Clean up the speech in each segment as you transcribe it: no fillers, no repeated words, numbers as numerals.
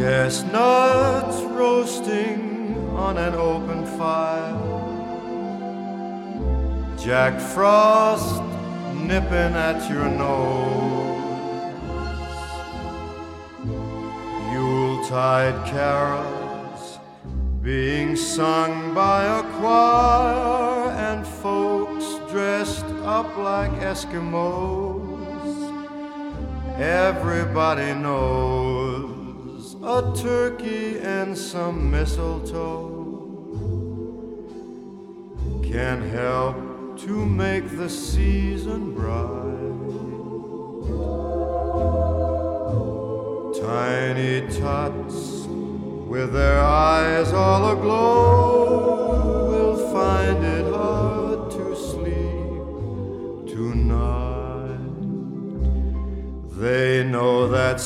Chestnuts roasting on an open fire, Jack Frost nipping at your nose, Yuletide carols being sung by a choir, and folks dressed up like Eskimos. Everybody knows a turkey and some mistletoe can help to make the season bright. Tiny tots with their eyes all aglow will find it hard to sleep tonight. They know that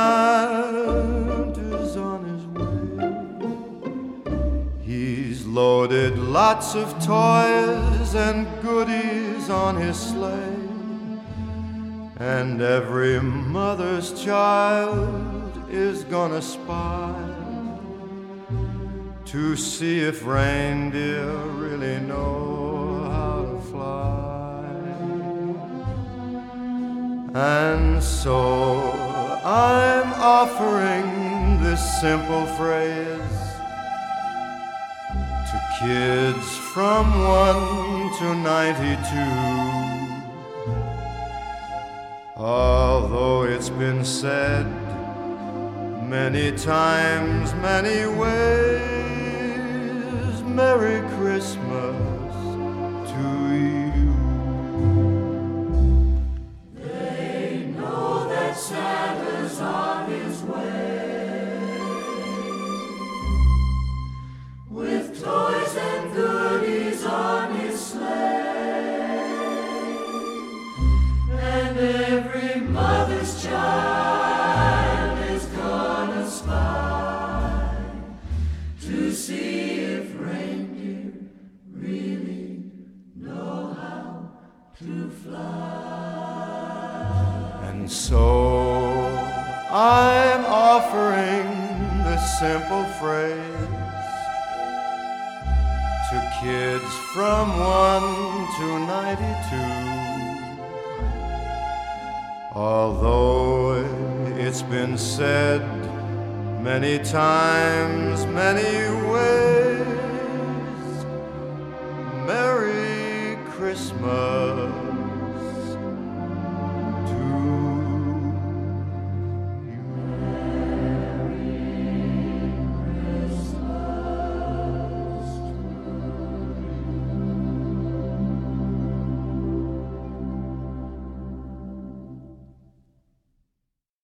Santa's on his way. He's loaded lots of toys and goodies on his sleigh, and every mother's child is gonna spy to see if reindeer really know how to fly. And so I'm offering this simple phrase to kids from 1 to 92. Although it's been said many times, many ways, Merry Christmas to you. They know that Santa's on his way, with toys and goodies on his sleigh, and every mother's child is gonna spy to see if reindeer really know how to fly. And so I'm offering this simple phrase to kids from 1 to 92. Although it's been said many times, many ways, Merry Christmas